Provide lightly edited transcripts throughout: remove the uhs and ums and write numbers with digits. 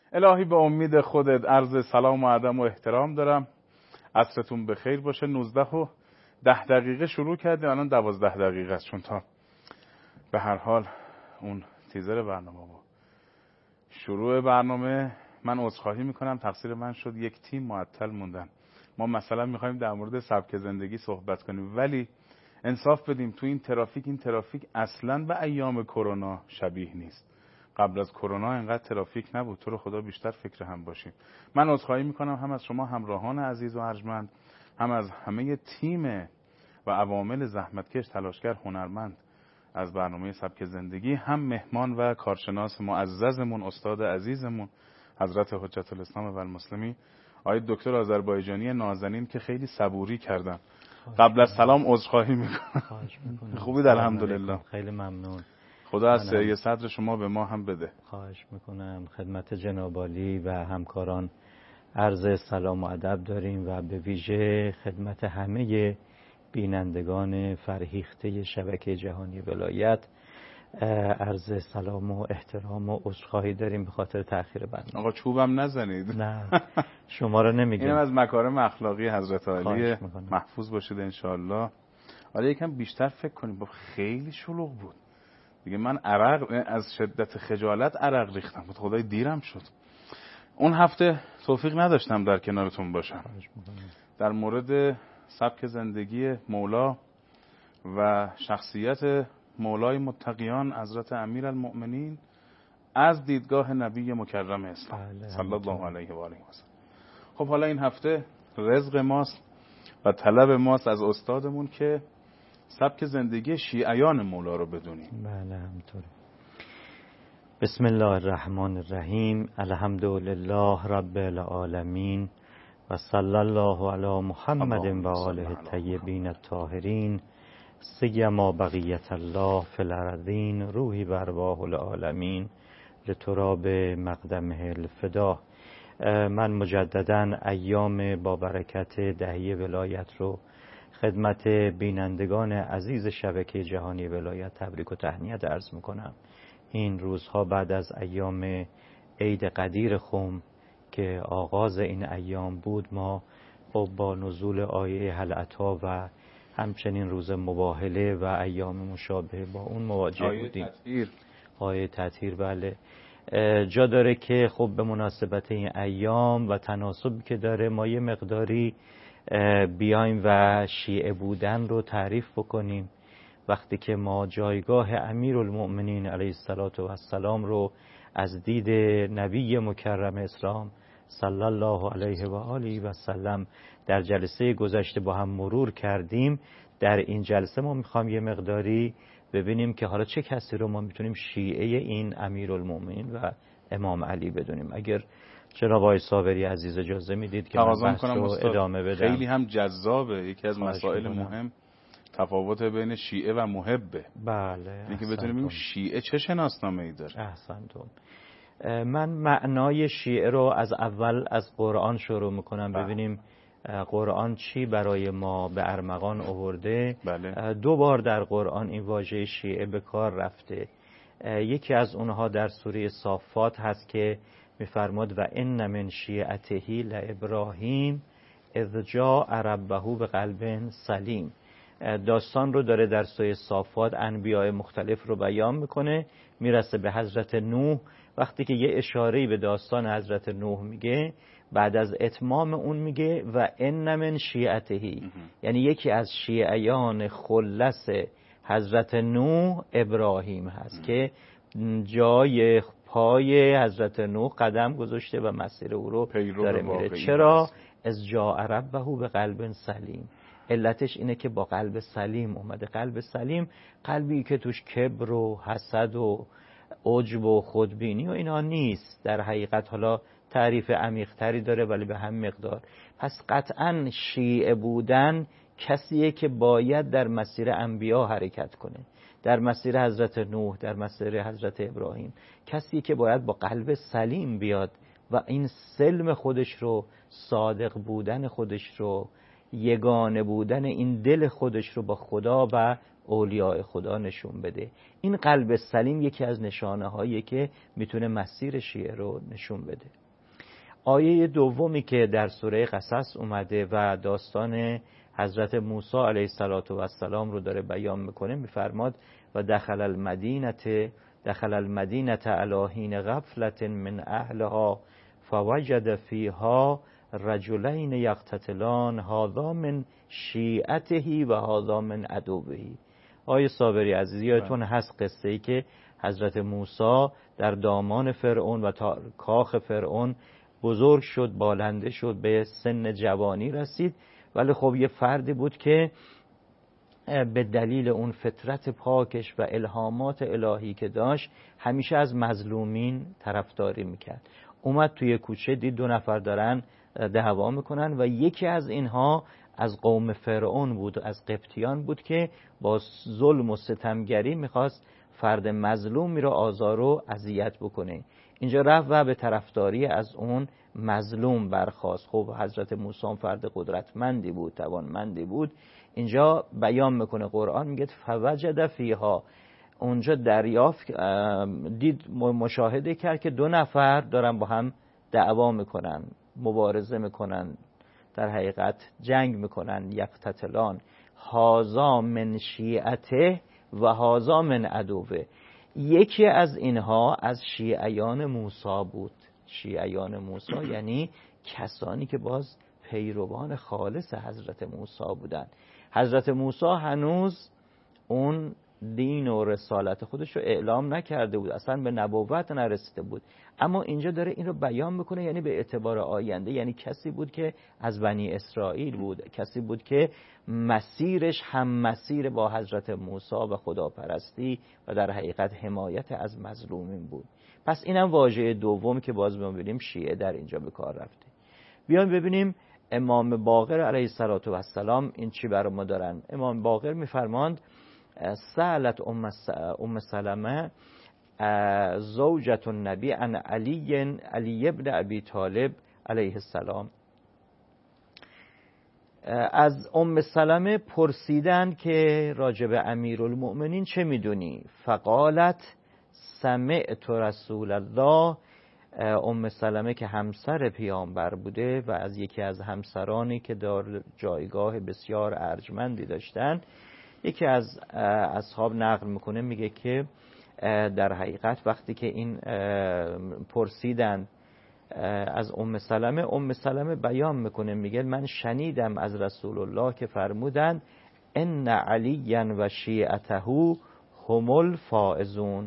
الهی به امید خودت عرض سلام و ادب و احترام دارم. عصرتون بخیر باشه. 19:10 شروع کردیم، الان 12 دقیقه است، چون تا به هر حال اون تیزر برنامه و شروع برنامه من عذرخواهی میکنم، تقصیر من شد. یک تیم معطل موندن. ما مثلا میخوایم در مورد سبک زندگی صحبت کنیم، ولی انصاف بدیم تو این ترافیک اصلا به ایام کرونا شبیه نیست. قبل از کرونا اینقدر ترافیک نبود. تو رو خدا بیشتر فکر هم باشیم. من عذرخواهی میکنم هم از شما همراهان عزیز و ارجمند، هم از همه تیم و عوامل زحمتکش، تلاشگر، هنرمند از برنامه سبک زندگی، هم مهمان و کارشناس معززمون، استاد عزیزمون حضرت حجت الاسلام و المسلمین آقای دکتر آذربایجانی نازنین که خیلی صبوری کردن. قبل از سلام عذرخواهی میکنم. خوبید؟ الحمدلله. خیلی ممنون. خدا از سعی صدر شما به ما هم بده. خواهش میکنم. خدمت جناب عالی و همکاران عرض سلام و ادب داریم و به ویژه خدمت همه بینندگان فرهیخته شبکه جهانی ولایت عرض سلام و احترام و عذرخواهی داریم به خاطر تأخیر برنامه. آقا چوبم نزنید. نه شما رو نمیگم. اینم از مکارم اخلاقی حضرت عالی. محفوظ باشید انشالله. حالا یکم بیشتر فکر کنیم. با خیلی شلوغ بود دیگه. من عرق از شدت خجالت عرق ریختم بود. خدای دیرم شد. اون هفته توفیق نداشتم در کنارتون باشم. در مورد سبک زندگی مولا و شخصیت مولای متقیان حضرت امیرالمؤمنین از دیدگاه نبی مکرم اسلام صلی الله علیه و آله و سلم. خب حالا این هفته رزق ماست و طلب ماست از استادمون که سبک زندگی شیعیان مولا رو بدونیم. بله همینطوره. بسم الله الرحمن الرحیم. الحمدلله رب العالمین و صلی الله علی محمد و آله الطیبین الطاهرین سیما بقیت الله فی الارضین روحی و ارواح العالمین لتراب مقدمه الفدا. من مجددا ایام با برکت دهی ولایت رو خدمت بینندگان عزیز شبکه جهانی ولایت تبریک و تهنیت عرض میکنم. این روزها بعد از ایام عید قدیر خم که آغاز این ایام بود، ما خب با نزول آیه هل اتی و همچنین روز مباهله و ایام مشابه با اون مواجه بودیم. آیه تطهیر. بله جا داره که خب به مناسبت این ایام و تناسبی که داره ما یه مقداری بیایم و شیعه بودن رو تعریف بکنیم. وقتی که ما جایگاه امیرالمؤمنین علیه السلام رو از دید نبی مکرم اسلام صلی الله علیه و آله و سلم در جلسه گذشته با هم مرور کردیم، در این جلسه ما میخوام یه مقداری ببینیم که حالا چه کسی رو ما میتونیم شیعه این امیرالمؤمنین و امام علی بدونیم. اگر جناب آقای صابری عزیز اجازه میدید که من بحث رو ادامه بدم. خیلی هم جذابه. یکی از مسائل مهم تفاوت بین شیعه و محبه. بله. اینکه بتونیم شیعه چه شناسنامه‌ای داره. احسنتم. من معنای شیعه رو از اول از قرآن شروع میکنم. ببینیم قرآن چی برای ما به ارمغان آورده. بله. 2 بار در قرآن این واژه شیعه به کار رفته. یکی از اونها در سوره صافات هست که میفرماد و ان من شیعته لابراهیم اذ جاء ربه بقلب سلیم. داستان رو داره در سوره صافات، انبیاء مختلف رو بیان میکنه، میرسه به حضرت نوح. وقتی که یه اشاره‌ای به داستان حضرت نوح میگه، بعد از اتمام اون میگه و ان من شیعته، یعنی یکی از شیعیان خلص حضرت نوح ابراهیم هست که جای پای حضرت نوح قدم گذاشته و مسیر او رو داره میره. چرا؟ از جاء ربه به قلب سلیم. علتش اینه که با قلب سلیم اومده. قلب سلیم قلبی که توش کبر و حسد و عجب و خودبینی و اینا نیست. در حقیقت حالا تعریف عمیق‌تری داره ولی به هم مقدار. پس قطعاً شیعه بودن کسیه که باید در مسیر انبیا حرکت کنه، در مسیر حضرت نوح، در مسیر حضرت ابراهیم. کسی که باید با قلب سلیم بیاد و این سلم خودش رو، صادق بودن خودش رو، یگانه بودن این دل خودش رو با خدا و اولیاء خدا نشون بده. این قلب سلیم یکی از نشانه هایی که میتونه مسیر شیعه رو نشون بده. آیه دومی که در سوره قصص اومده و داستان حضرت موسی علیه السلام رو داره بیان میکنه، میفرماد و دخل المدینه علی حین غفلة من اهلها فوجد فیها رجلین یقتتلان هذا من شیعته و هذا من عدوه. آیه صابری عزیز یادتون هست قصه ای که حضرت موسی در دامان فرعون و تا کاخ فرعون بزرگ شد، بالنده شد، به سن جوانی رسید، ولی خب یه فردی بود که به دلیل اون فطرت پاکش و الهامات الهی که داشت همیشه از مظلومین طرفداری میکرد. اومد توی کوچه دید 2 نفر دارن دعوا میکنن و یکی از اینها از قوم فرعون بود، از قبطیان بود که با ظلم و ستمگری میخواست فرد مظلومی رو آزار و اذیت بکنه. اینجا رفت و به طرفداری از اون مظلوم برخاست. خب حضرت موسی فرد قدرتمندی بود، توانمندی بود. اینجا بیان میکنه قرآن، میگه فوجد فیها، اونجا دریافت دید، مشاهده کرد که 2 نفر دارن با هم دعوا میکنن، مبارزه میکنن، در حقیقت جنگ میکنن. یقتتلان هذا من شیعته و هذا من عدوه. یکی از اینها از شیعیان موسی بود. شیعیان موسی یعنی کسانی که باز پیروان خالص حضرت موسی بودن. حضرت موسی هنوز اون دین و رسالت خودش رو اعلام نکرده بود، اصلا به نبوت نرسیده بود، اما اینجا داره این رو بیان میکنه، یعنی به اعتبار آینده، یعنی کسی بود که از بنی اسرائیل بود، کسی بود که مسیرش هم مسیر با حضرت موسی و خداپرستی و در حقیقت حمایت از مظلومین بود. پس اینم واژه دوم که باز می‌بینیم شیعه در اینجا به کار رفته. بیایم ببینیم امام باقر علیه السلام این چی برای ما دارن. امام باقر میفرماند سألت ام سلمه زوجة النبی عن علی ابن ابی طالب علیه السلام. از ام سلمه پرسیدن که راجب امیرالمؤمنین چه میدونی؟ فقالت سمعت رسول الله. ام سلمه که همسر پیامبر بوده و از یکی از همسرانی که در جایگاه بسیار ارجمندی داشتن، یکی از اصحاب نقل میکنه، میگه که در حقیقت وقتی که این پرسیدن از ام سلمه بیان میکنه، میگه من شنیدم از رسول الله که فرمودن ان علیا و شیعته هم الفائزون.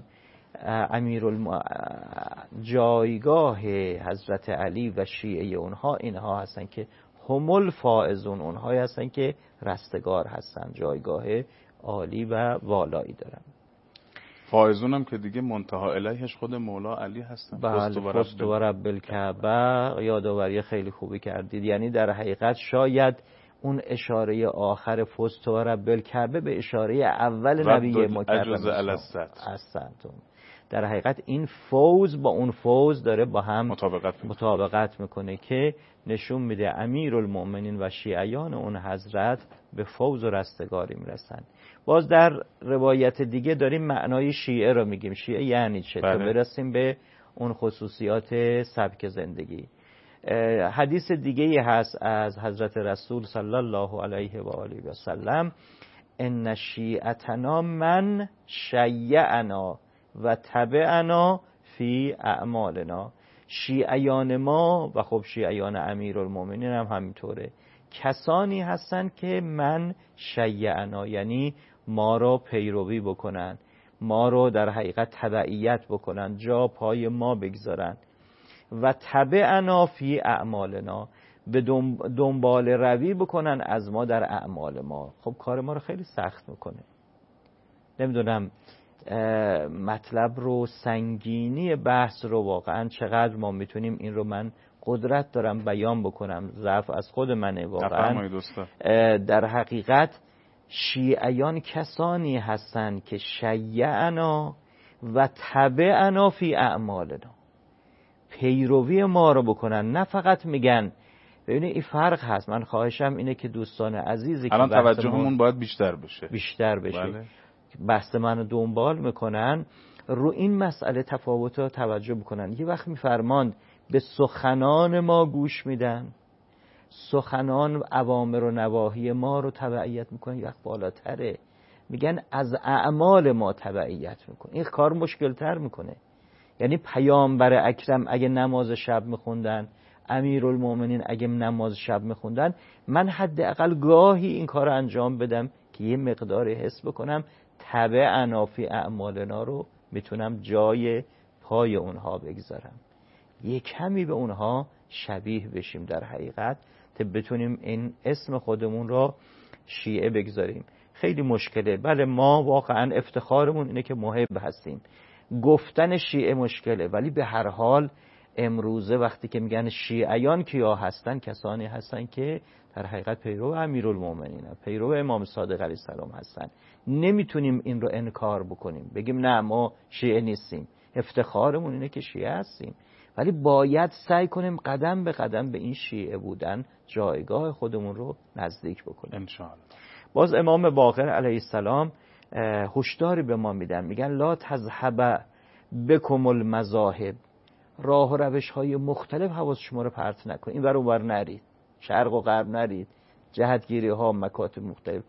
جایگاه حضرت علی و شیعه اونها اینها هستن که هم الفائزون، اونهایی هستن که رستگار هستن، جایگاه عالی و والایی دارن. فائزون هم که دیگه منتها الیهش خود مولا علی هستن. فست و رب الکعبه. یادآوری خیلی خوبی کردید. یعنی در حقیقت شاید اون اشاره آخر فست و رب الکعبه به اشاره اول نبی مکرم احسنتم. در حقیقت این فوز با اون فوز داره با هم مطابقت میکنه که نشون میده امیرالمؤمنین و شیعیان اون حضرت به فوز و رستگاری میرسن. باز در روایت دیگه داریم معنای شیعه رو میگیم. شیعه یعنی چه؟ تا برسیم به اون خصوصیات سبک زندگی. حدیث دیگه هست از حضرت رسول صلی الله علیه و آله و سلم، ان شیعتنا من شیعنا و تبعنا فی اعمالنا. شیعیان ما و خب شیعیان امیرالمؤمنین هم همینطوره، کسانی هستن که من شیعنا، یعنی ما رو پیروی بکنن، ما رو در حقیقت تبعیت بکنن، جا پای ما بگذارن. و تبعنا فی اعمالنا، به دنبال روی بکنن از ما در اعمال ما. خب کار ما رو خیلی سخت میکنه. نمیدونم مطلب رو، سنگینی بحث رو واقعا چقدر ما میتونیم این رو، من قدرت دارم بیان بکنم، ضعف از خود منه واقعا. در حقیقت شیعیان کسانی هستن که شیعنا و تبعنا فی اعمالنا، پیروی ما رو بکنن، نه فقط میگن. ببینید این فرق هست. من خواهشم اینه که دوستان عزیزی که الان توجهمون باید بیشتر بشه. بله. بحث منو دنبال میکنن، رو این مسئله تفاوت رو توجه بکنن. یه وقت میفرماند به سخنان ما گوش میدن، سخنان اوامر و نواهی ما رو تبعیت میکنن، یک بالاتره، میگن از اعمال ما تبعیت میکنه. این کار مشکل تر میکنه. یعنی پیامبر اکرم اگه نماز شب میخوندن، امیرالمومنین اگه نماز شب میخوندن، من حداقل گاهی این کار رو انجام بدم که یه مقداری حس بکنم تبعنا فی اعمالنا رو میتونم جای پای اونها بگذارم، یه کمی به اونها شبیه بشیم در حقیقت، تا بتونیم این اسم خودمون رو شیعه بگذاریم. خیلی مشکله. بله ما واقعا افتخارمون اینه که محب هستیم، گفتن شیعه مشکله، ولی به هر حال امروزه وقتی که میگن شیعیان کیا هستن، کسانی هستن که در حقیقت پیرو امیرالمومنین، پیرو امام صادق علیه السلام هستن. نمیتونیم این رو انکار بکنیم بگیم نه ما شیعه نیستیم، افتخارمون اینه که شیعه هستیم، ولی باید سعی کنیم قدم به قدم به این شیعه بودن جایگاه خودمون رو نزدیک بکنیم انشاءالله. باز امام باقر علیه السلام هشداری به ما میدن، میگن لا تذهب بکم المذاهب، راه و روش های مختلف حواس شما رو پرت نکنید، این ور اون ور نرید، شرق و غرب نرید، جهتگیری ها مکاتب مختلف.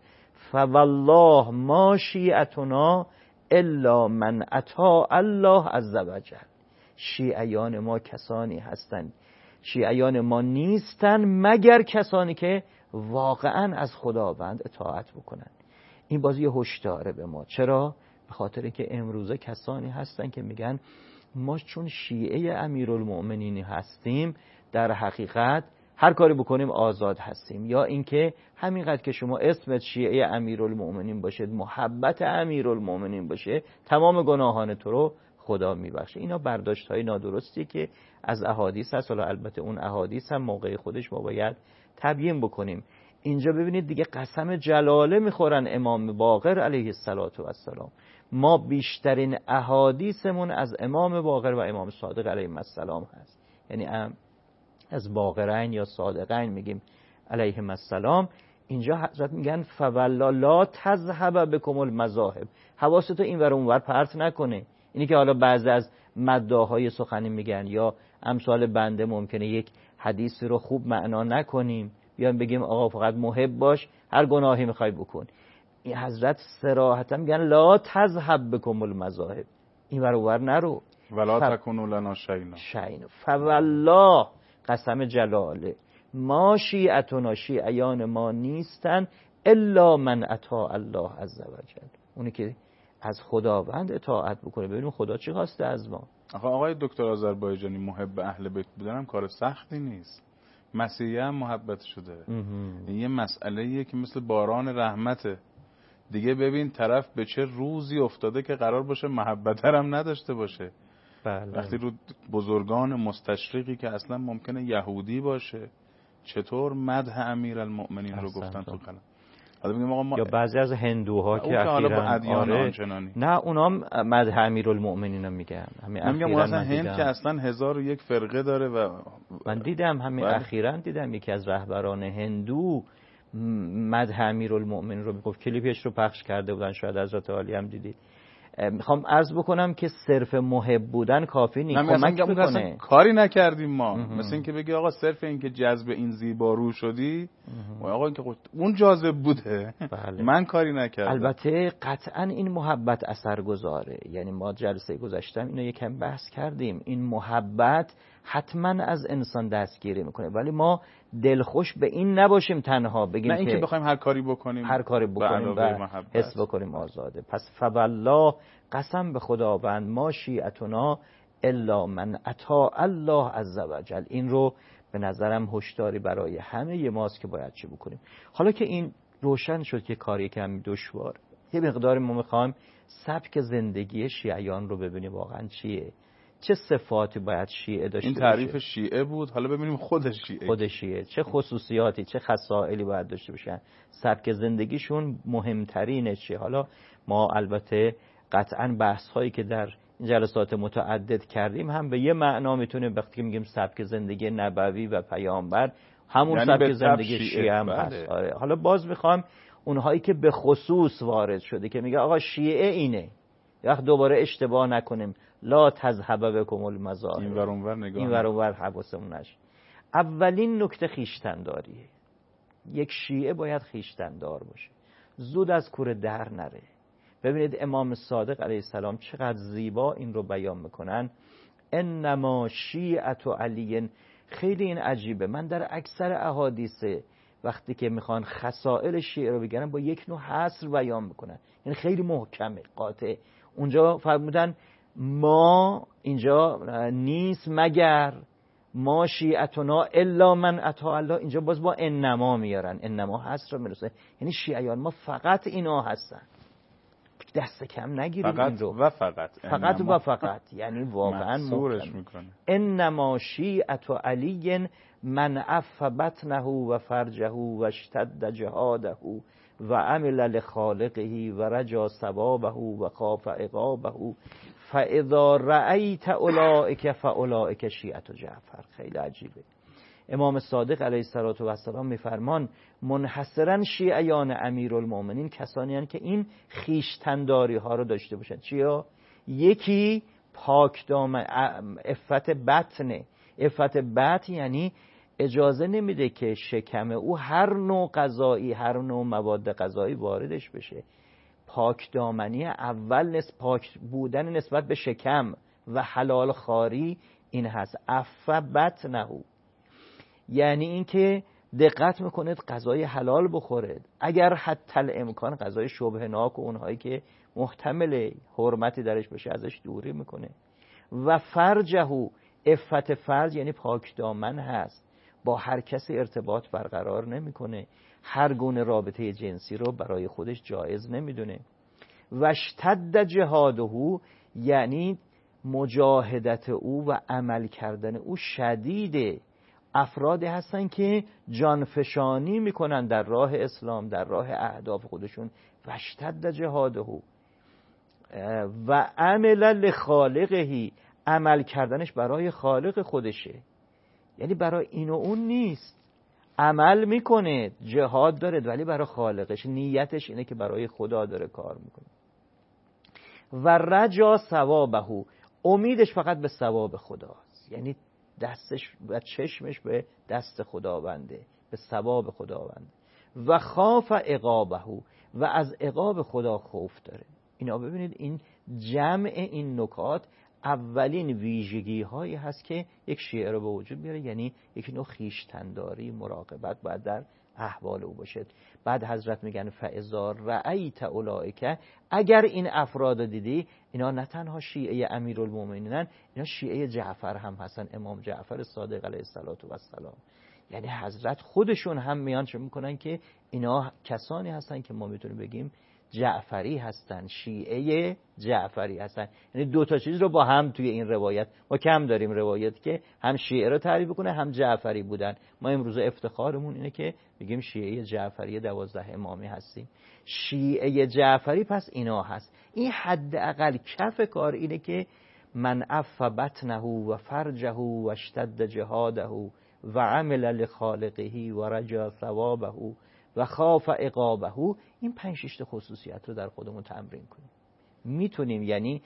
فوالله ما شیعتنا الا من اطاع الله عز وجل، شیعیان ما کسانی هستند، شیعیان ما نیستن مگر کسانی که واقعا از خداوند اطاعت بکنن. این بازی یه هشداره به ما. چرا؟ به خاطر که امروزه کسانی هستن که میگن ما چون شیعه امیرالمؤمنین هستیم در حقیقت هر کاری بکنیم آزاد هستیم، یا اینکه همینقدر که شما اسمت شیعه امیرالمؤمنین باشید، محبت امیرالمؤمنین باشه، تمام گناهان تو رو خدا میبخشه. اینا برداشت های نادرستی که از احادیث هست. حالا البته اون احادیث هم موقع خودش ما باید تبیین بکنیم. اینجا ببینید دیگه قسم جلاله میخورن امام باقر علیه السلام. ما بیشترین احادیثمون از امام باقر و امام صادق علیهم السلام هست، یعنی از باقرین یا صادقین میگیم علیهم السلام. اینجا حضرت میگن فوالله لا تذهب بکم المذاهب، حواستو این ور اون ور پرت نکنه. اینی که حالا بعضی از مداهای سخنی میگن یا امثال بنده ممکنه یک حدیثی رو خوب معنا نکنیم، بیان بگیم آقا فقط محب باش، هر گناهی میخوای بکن. این حضرت صراحتا میگن لا تذهب بکم المذاهب، این ور اون ور نرو، ولا تکونوا لنا شیئا. فوالله قسم جلاله ما شیعتنا، شیعیان ما نیستن الا من اطاع الله عز وجل، اونی که از خداوند اطاعت بکنه. ببینیم خدا چی خواسته از ما. آقای دکتر آذربایجانی، محب اهل بیت بودن هم کار سختی نیست. مسیحیه هم محبت شده. این یه مسئله‌ایه که مثل باران رحمته دیگه. ببین طرف به چه روزی افتاده که قرار باشه محبت هم نداشته باشه. بله. وقتی رو بزرگان مستشرقی که اصلا ممکنه یهودی باشه چطور مدح امیرالمؤمنین رو گفتن تو کلام. یا بعضی از هندوها که اخیراً نه اونا هم مدح امیرالمؤمنین رو میگن. من میگم اصلا هند که اصلا 1001 فرقه داره و من دیدم همین اخیراً دیدم یکی از رهبران هندو مدح امیرالمؤمنین رو میگفت، کلیپش رو پخش کرده بودن، شاید حضرت عالی هم دیدید. میخوام عرض بکنم که صرف محب بودن کافی نیست، کمک میکنه. کاری نکردیم ما. مثل این که بگی آقا صرف این که جذب این زیبارو شدی و آقا این که اون جاذب بوده. بله. من کاری نکردم. البته قطعا این محبت اثر گذاره. یعنی ما جلسه گذاشتم اینو یکم بحث کردیم، این محبت حتما از انسان دستگیری میکنه، ولی ما دلخوش به این نباشیم تنها بگیم نه اینکه بخوایم هر کاری بکنیم و حس بکنیم آزاده. پس فوالله قسم به خداوند ما شیعتنا الا من اطاع الله عز وجل. این رو به نظرم هشداری برای همه ماست که باید چه بکنیم. حالا که این روشن شد که کاری کمی دشوار، یه مقدار ما میخوایم سبک زندگی شیعیان رو ببینیم واقعا چیه، چه صفاتی باید شیعه داشته باشه. این تعریف شیعه بود، حالا ببینیم خود شیعه چه خصوصیاتی، چه خصائلی باید داشته باشن، سبک زندگیشون مهمترینه چیه. حالا ما البته قطعاً بحث هایی که در این جلسات متعدد کردیم هم به یه معنا میتونیم وقتی که میگیم سبک زندگی نبوی و پیامبر همون یعنی سبک زندگی شیعه هم هست. آره. حالا باز میخوام اونهایی که به خصوص وارد شده که میگه آقا شیعه اینه، وقت دوباره اشتباه نکنیم. لا تذهب بكم المظاهر، این ور اونور نگاه، این ور اونور حواسمون نشه. اولین نکته خویشتنداریه. یک شیعه باید خویشتندار باشه، زود از کوره در نره. ببینید امام صادق علیه السلام چقدر زیبا این رو بیان میکنن. انما شیعة علی، خیلی این عجیبه. من در اکثر احادیث وقتی که میخوان خصائل شیعه رو بگن با یک نوع حصر بیان میکنن، یعنی خیلی محکمه، قاطع. اونجا فرمودن ما اینجا نیست مگر ما شیعتنا الا من اطاع الله، اینجا باز با انما میارن، انما حصر رو میرسه، یعنی شیعیان ما فقط اینا هستن، دست کم نگیرید این رو. فقط و فقط یعنی واقعا محصورش میکنه. انما شیعة علی من عف بطنه و فرجه و اشتد جهاده و عمل لخالقه و رجا ثوابه و خاف عقابه فاذا رأیت اولئک فاولئک شیعة جعفر. خیلی عجیبه. امام صادق علیه السلام میفرمان منحصرا شیعیان امیرالمومنین کسانی هستند که این خویشتنداری ها رو داشته باشند. چیا؟ یکی پاک دامن، عفت بطنه. عفت بطن یعنی اجازه نمیده که شکم او هر نوع غذایی، هر نوع مواد غذایی واردش بشه. پاک دامنی اول پاک بودن نسبت به شکم و حلال خواری این هست. عف بطنه، یعنی اینکه دقت میکنید غذای حلال بخورید، اگر حتی الامکان غذای شبهناک و اونهایی که محتمل حرمتی درش بشه ازش دوری میکنه. و فرجه، عفت فرج یعنی پاک دامن هست، با هر کسی ارتباط برقرار نمیکنه، هر گونه رابطه جنسی رو برای خودش جایز نمیدونه. و اشتد جهاده، یعنی مجاهدت او و عمل کردن او شدیده. افرادی هستن که جانفشانی میکنن در راه اسلام، در راه اهداف خودشون. و اشتد جهاده و عمل لخالقه، عمل کردنش برای خالق خودشه، یعنی برای این و اون نیست. عمل میکنه، جهاد داره، ولی برای خالقش، نیتش اینه که برای خدا داره کار میکنه. و رجا ثوابه، امیدش فقط به ثواب خداست، یعنی دستش و چشمش به دست خداونده، به ثواب خداونده. و خاف عقابه، و از عقاب خدا خوف داره. اینا ببینید این جمع این نکات اولین ویژگی هایی هست که یک شیعه رو به وجود میاره، یعنی یک نوع خویشتنداری، مراقبت باید در احوال او باشه. بعد حضرت میگن فاذا رأیت اولئک، اگر این افراد دیدی، اینا نه تنها شیعه امیرالمومنینن، اینا شیعه جعفر هم هستن، امام جعفر صادق علیه السلام. یعنی حضرت خودشون هم میان چه میکنن که اینا کسانی هستن که ما میتونیم بگیم جعفری هستن، شیعه جعفری هستن. یعنی دو تا چیز رو با هم توی این روایت ما کم داریم، روایت که هم شیعه رو تعریف کنه هم جعفری بودن. ما امروز افتخارمون اینه که بگیم شیعه جعفری 12 امامی هستیم. شیعه جعفری پس اینا هست. این حداقل کف کار اینه که من عف بطنه و فرجه و اشتد جهاده و عمل لخالقه و رجا ثوابه و خاف عقابه. این 5-6 خصوصیت رو در خودمون تمرین کنیم. میتونیم، یعنی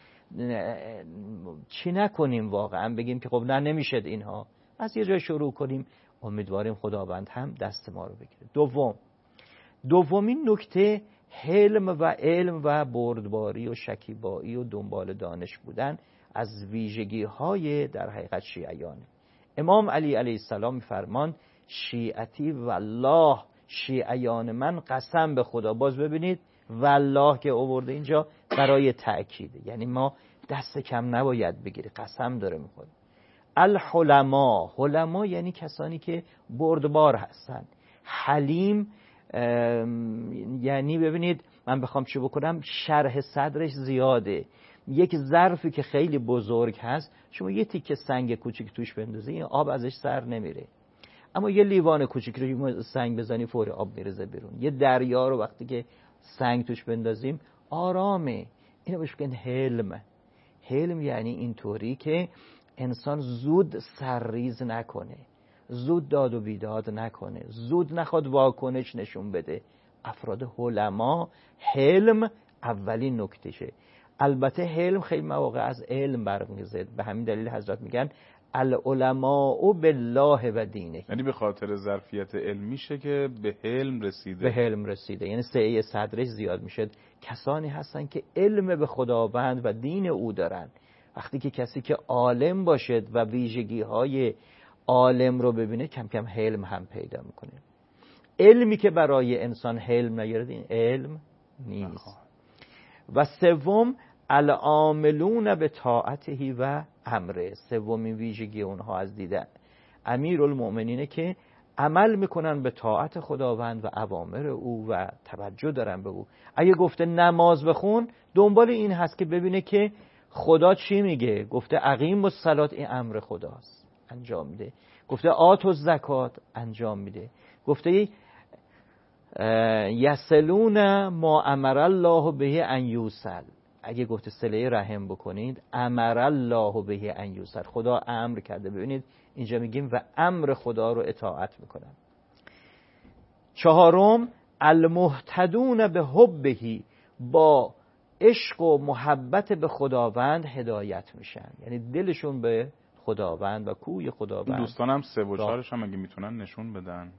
چی نکنیم واقعا بگیم که خب نه نمیشه اینها، از یه جای شروع کنیم. امیدواریم خداوند هم دست ما رو بگیره. دومین نکته حلم و علم و بردباری و شکیبایی و دنبال دانش بودن از ویژگی های در حقیقت شیعیانه. امام علی علیه السلام میفرمان شیعتی والله، شیعیان من قسم به خدا. باز ببینید والله که آورده اینجا برای تأکیده، یعنی ما دست کم نباید بگیری، قسم داره میخوره. الحلما، حلما یعنی کسانی که بردبار هستن. حلیم یعنی ببینید من بخوام چی بکنم، شرح صدرش زیاده. یک ظرفی که خیلی بزرگ هست، شما یه تیکه سنگ کوچیک توش بندازی این آب ازش سر نمیره، اما یه لیوان کوچیک رو سنگ بزنی فوری آب میرزه بیرون. یه دریا رو وقتی که سنگ توش بندازیم آرامه. اینو بهش میگن حلم. حلم یعنی اینطوری که انسان زود سرریز نکنه، زود داد و بیداد نکنه، زود نخواد واکنش نشون بده. افراد حلما حلم اولین نکتشه. البته حلم خیلی مواقع از علم برمی‌گرده، به همین دلیل حضرت میگن العلماء بالله و دینه، یعنی به خاطر ظرفیت علمیشه که به حلم رسیده. به حلم رسیده، یعنی سعی صدرش زیاد میشه. کسانی هستن که علم به خداوند و دین او دارن. وقتی که کسی که عالم باشد و ویژگی های عالم رو ببینه، کم کم حلم هم پیدا میکنه. علمی که برای انسان حلم نگیرد، این علم نیست. و سوم العاملون به طاعته و امره، سومین ویژگی اونها از دیدن امیرالمؤمنینه که عمل میکنن به طاعت خداوند و اوامر او و توجه دارن به او. اگه گفته نماز بخون، دنبال این هست که ببینه که خدا چی میگه. گفته اقیم الصلاة، این امر خداست، انجام میده. گفته آتوا الزکات، انجام میده. گفته یصلون ما امر الله به ان یوصل، اگه گفته صله رحم بکنید، امر الله به ان یوصل، خدا امر کرده. ببینید اینجا میگیم و امر خدا رو اطاعت میکنن. چهارم المهتدون به حبه، با عشق و محبت به خداوند هدایت میشن، یعنی دلشون به خداوند و کوی خداوند. دوستانم 3 و 4 هم اگه میتونن نشون بدن.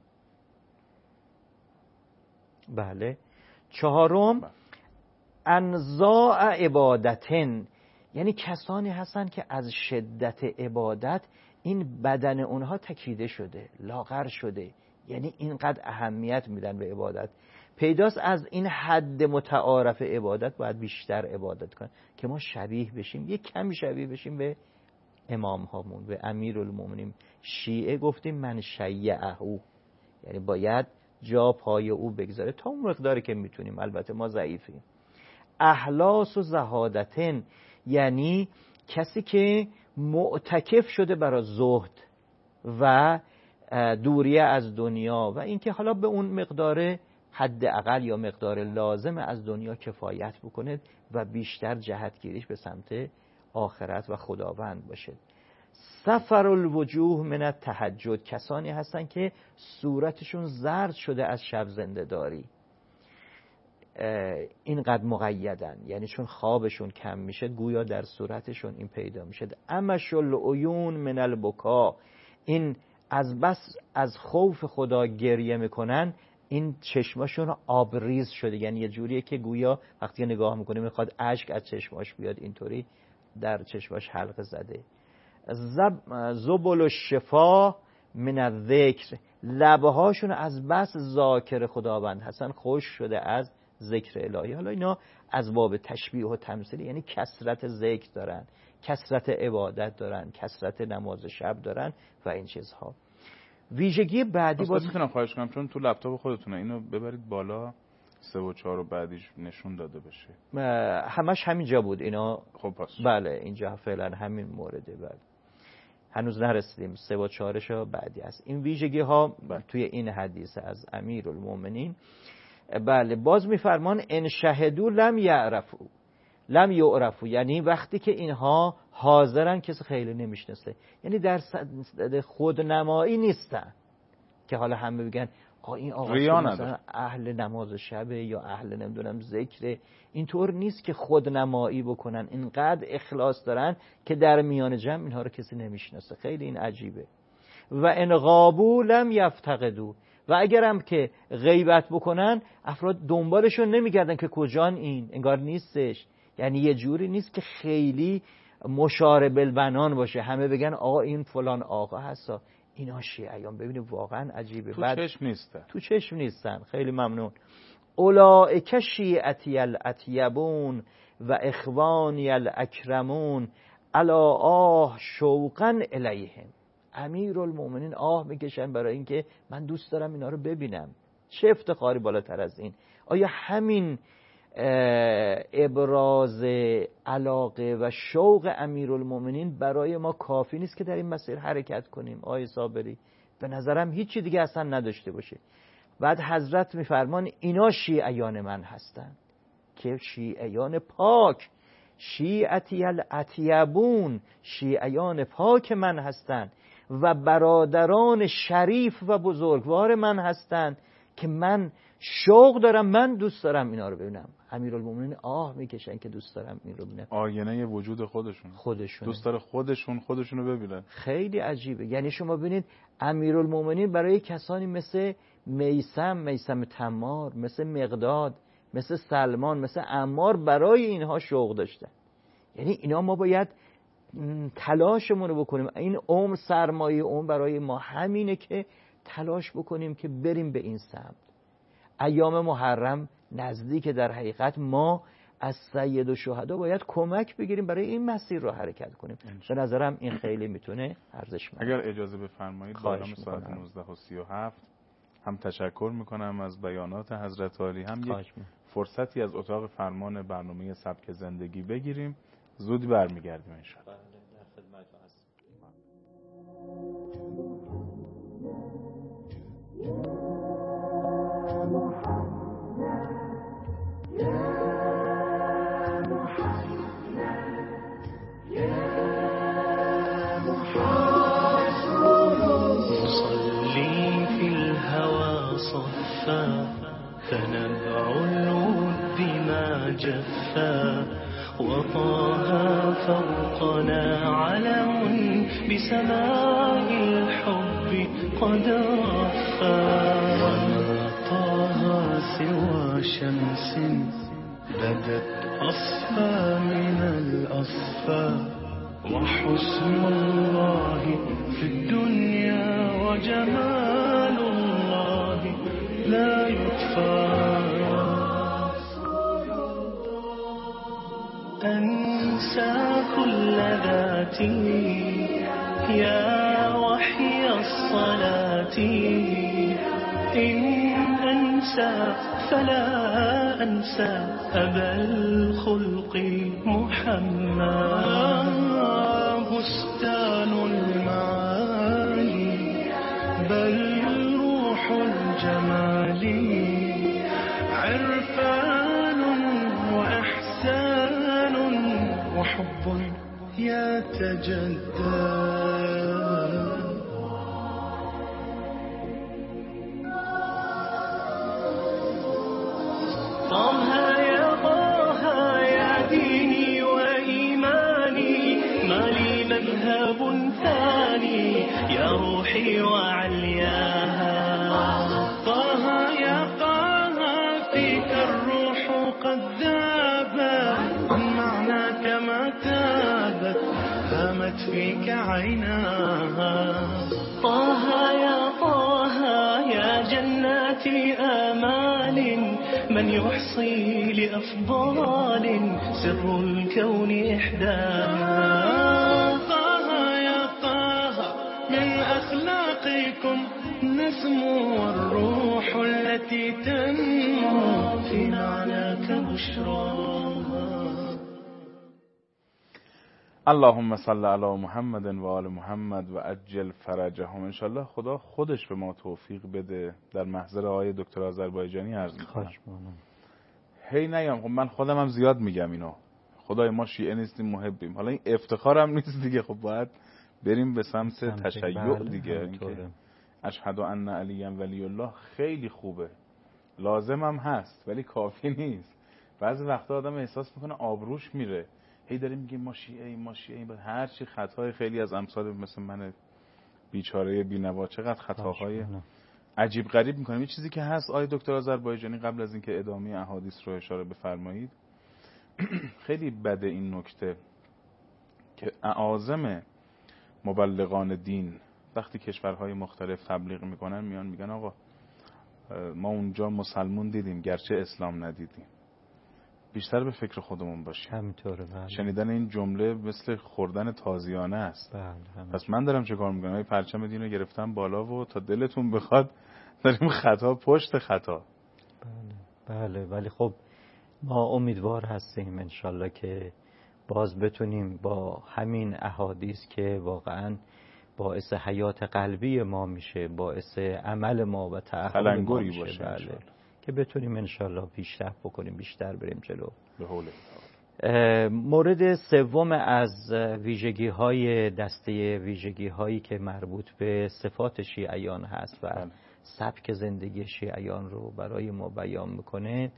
بله. چهارم انزاع عبادتن، یعنی کسانی هستن که از شدت عبادت این بدن اونها تکیده شده، لاغر شده، یعنی اینقدر اهمیت میدن به عبادت. پیداست از این حد متعارف عبادت باید بیشتر عبادت کنن که ما شبیه بشیم، یک کمی شبیه بشیم به امام هامون، به امیرالمومنین. شیعه گفتیم من شیعهو، یعنی باید جا پای او بگذاره تا اون مقداری که میتونیم، البته ما ضعیفیم. اخلاص و زهادتن، یعنی کسی که معتکف شده برای زهد و دوری از دنیا و اینکه حالا به اون مقدار حداقل یا مقدار لازم از دنیا کفایت بکنه و بیشتر جهتگیریش به سمت آخرت و خداوند باشه. سفر الوجوه من التهجد، کسانی هستن که صورتشون زرد شده از شب زنده داری، اینقدر مقیدن، یعنی چون خوابشون کم میشه گویا در صورتشون این پیدا میشه. امش العیون من البکا، این از بس از خوف خدا گریه میکنن، این چشماشون آبریز شده، یعنی یه جوریه که گویا وقتی نگاه میکنه میخواد اشک از چشماش بیاد، اینطوری در چشماش حلقه زده. زبل الشفا من الذکر، لبهاشون از بس ذاکر خداوند هستن خوش شده از ذکر الهی. حالا اینا از باب تشبیه و تمثیل، یعنی کثرت ذکر دارن، کثرت عبادت دارن، کثرت نماز شب دارن و این چیزها. ویژگی بعدی باز میتونم خواهش کنم چون تو لپتاپ خودتونه اینو ببرید بالا 3 و 4 رو بعدیش نشون داده بشه. همش همینجا بود اینا. خب پس بله اینجا فعلا همین مورده. بله هنوز نرسیدیم، 3 و 4 بعدی است. این ویژگی ها توی این حدیث از امیرالمومنین. بله باز میفرمان ان شهدو لم یعرفو، یعنی وقتی که اینها حاضرن کسی خیلی نمیشناسه، یعنی در خودنمایی نیستن که حالا همه بگن این آقا مثلا اهل نماز شبه یا اهل نمیدونم ذکر. اینطور نیست که خودنمایی بکنن، اینقدر اخلاص دارن که در میان جمع اینها رو کسی نمیشناسه. خیلی این عجیبه. و ان غابو لم یفتقدو، و اگرم که غیبت بکنن افراد دنبالشون نمیگردن که کجان این، انگار نیستش. یعنی یه جوری نیست که خیلی مشارب البنان باشه، همه بگن آقا این فلان آقا هستا. اینا شیعیان ببینید واقعا عجیبه. تو چشم نیستن، تو چشم نیستن. خیلی ممنون. اولئک شیعتی الاطیبون و اخوانی الاکرمون الا آه شوقا الیهم، امیرالمومنین آه میکشن برای اینکه من دوست دارم اینا رو ببینم. چه افتخاری بالاتر از این؟ آیا همین ابراز علاقه و شوق امیرالمومنین برای ما کافی نیست که در این مسیر حرکت کنیم؟ آیه صابری به نظرم هیچی دیگه اصلا نداشته باشه. بعد حضرت میفرمان اینا شیعیان من هستن، که شیعیان پاک، شیعتی الاطیبون، شیعیان پاک من هستن و برادران شریف و بزرگوار من هستن که من شوق دارم، من دوست دارم اینا رو ببینم. امیرالمومنین آه میکشن که دوست دارم این رو ببینن. آینه وجود خودشون دوست داره خودشونو ببینن. خیلی عجیبه. یعنی شما ببینید امیرالمومنین برای کسانی مثل میثم تمار، مثل مقداد، مثل سلمان، مثل عمار، برای اینها شوق داشتن. یعنی اینا ما باید تلاشمون رو بکنیم. این عمر، سرمایه عمر برای ما همینه که تلاش بکنیم که بریم به این سمت. ایام محرم نزدیک، در حقیقت ما از سید الشهدا باید کمک بگیریم برای این مسیر رو حرکت کنیم. به نظرم این خیلی میتونه ارزشمند. اگر اجازه بفرمایید با ساعت 19:37 هم تشکر میکنم از بیانات حضرت عالی، هم یک فرصتی از اتاق فرمان برنامه سبک زندگی بگیریم. زود برمیگردیم ان شاء الله. در خدمت هستم. نصلي في الهوى صفا فنبع الود ما جفا وطه فوقنا علم بسماء الحب قد رفا وما طه سوى شمس بدت أصفى من الأصفى وحسن الله في الدنيا وجمال الله لا يطفى أنسى كل ذاتي يا وحي الصلاة إن أنسى فلا أنسى أبا الخلق محمد بستان المعالي بل روح الجمال عرفان وإحسان وحب يتجدد يا روحي وعلياها طه يا طه فيك الروح قد ذابت عن معناك ما تابت هامت فيك عيناها طه يا جنات آمال من يحصي لأفضال سر الكون إحداها أخلاقكم نسمو والروح التي تنمو في معناك بشراها. اللهم صل علی محمد و آل محمد و عجل فرجهم. انشالله خدا خودش به ما توفیق بده. در محضر آقای دکتر آذربایجانی عرض می‌کنم. هی نیام، خب من خودم هم زیاد میگم اینو، خدای ما شیعه نیستیم محبیم. حالا این افتخارم نیست دیگه، خب باید بریم به سمت تشیع دیگه. اینکه اشهد ان علی ولی الله خیلی خوبه، لازم هم هست، ولی کافی نیست. بعضی وقتا آدم احساس میکنه آبروش میره، هی داریم میگیم ما شیعه بعد هر چی خطای خیلی از امثال مثل من بیچاره بینوا چقدر خطاهای عجیب غریب میکنیم. یه چیزی که هست آقای دکتر آذربایجانی، قبل از اینکه ادامه احادیث رو اشاره بفرمایید، خیلی بده این نکته که اعاظم مبلغان دین وقتی کشورهای مختلف تبلیغ میکنن میان میگن آقا ما اونجا مسلمون دیدیم گرچه اسلام ندیدیم. بیشتر به فکر خودمون باشیم. همینطوره. بله. شنیدن این جمله مثل خوردن تازیانه است. بله. پس من دارم چه کار میکنم؟ این پرچم دین رو گرفتم بالا و تا دلتون بخواد داریم خطا پشت خطا. بله ولی خب ما امیدوار هستیم انشالله که باز بتونیم با همین احادیث که واقعا باعث حیات قلبی ما میشه، باعث عمل ما و تأهل ما میشه، بله، که بتونیم انشالله پیشرفت بکنیم، بیشتر بریم جلو. به حول مورد سوم از ویژگی‌های دسته ویژگی‌هایی که مربوط به صفات شیعیان هست و سبک زندگی شیعیان رو برای ما بیان میکنه،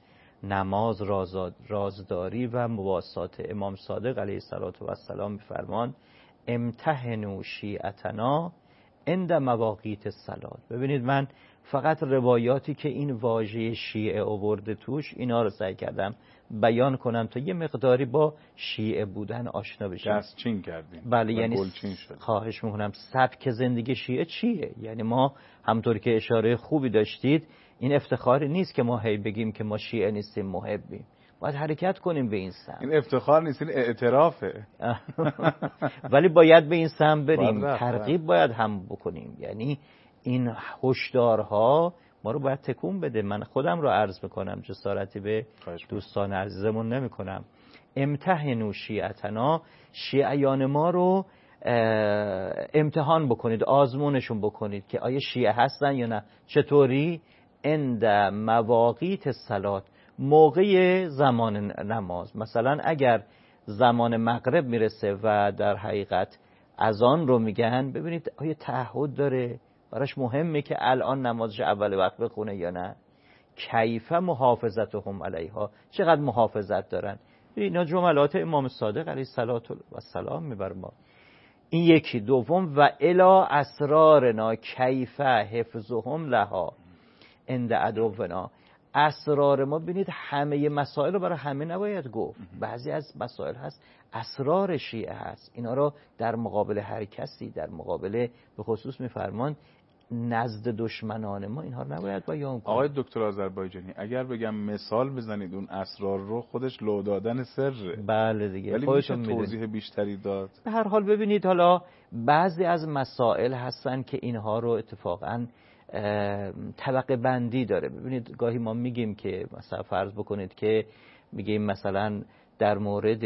نماز، رازداری و مواسات. امام صادق علیه السلام میفرمان امتحنوا شیعتنا عند مواقیت الصلاة. ببینید من فقط روایاتی که این واژه شیعه آورده توش اینا رو سعی کردم بیان کنم تا یه مقداری با شیعه بودن آشنا بشیم. دستچین کردیم. بله، یعنی خواهش میکنم سبک زندگی شیعه چیه. یعنی ما همطور که اشاره خوبی داشتید این افتخاری نیست که ما هی بگیم که ما شیعه نیستیم محبیم، باید حرکت کنیم به این سمت. این افتخار نیست، این اعترافه. ولی باید به این سمت بریم، ترغیب باید هم بکنیم. یعنی این هشدارها ما رو باید تکون بده. من خودم رو عرض میکنم، جسارتی به دوستان عزیزمون نمی کنم. امتحنوا شیعتنا، شیعیان ما رو امتحان بکنید، آزمونشون بکنید که آیا شیعه هستن یا نه. چطوری؟ عند مواقیت الصلاة، موقع زمان نماز. مثلا اگر زمان مغرب میرسه و در حقیقت اذان رو میگن، ببینید آیا تعهد داره، براش مهمه که الان نمازش اول وقت بخونه یا نه. کیف محافظتهم علیها، چقدر محافظت دارن. اینا جملات امام صادق علیه السلام میبر ما. این یکی. دوم و الی اسرارنا کیف حفظهم لها عند عدونا. اسرار ما، ببینید همه مسائل رو برای همه نباید گفت. بعضی از مسائل هست اسرار شیعه هست، اینا رو در مقابل هر کسی، در مقابل به خصوص میفرمان نزد دشمنان ما اینها رو نباید بیان کنیم. آقای دکتر آذربایجانی اگر بگم مثال بزنید اون اسرار رو، خودش لو دادن سره. بله دیگه، ولی میشه توضیح بیشتری داد؟ به هر حال ببینید حالا بعضی از مسائل هستن که اینها رو اتفاقاً طبقه بندی داره. ببینید گاهی ما میگیم که مثلا فرض بکنید که میگیم مثلا در مورد